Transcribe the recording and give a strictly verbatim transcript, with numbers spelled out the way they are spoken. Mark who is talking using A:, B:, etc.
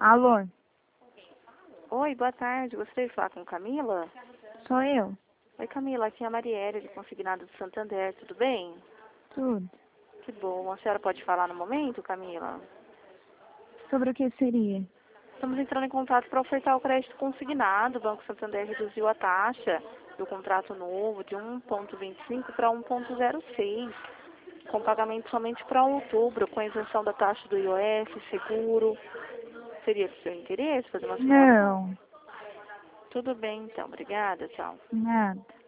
A: Alô,
B: Oi, boa tarde. Gostaria de falar com Camila?
A: sou eu.
B: Oi, Camila. Aqui é a Marielle, de Consignado do Santander. Tudo bem?
A: Tudo.
B: Que bom. A senhora pode falar no momento, Camila?
A: Sobre o que seria?
B: Estamos entrando em contato para ofertar o crédito consignado. O Banco Santander reduziu a taxa do contrato novo de um vírgula vinte e cinco para um vírgula zero seis, com pagamento somente para outubro, com isenção da taxa do I O F, seguro. Seria do seu interesse fazer uma simulação?
A: Não,
B: Tudo bem, então. Obrigada. Tchau.
A: nada.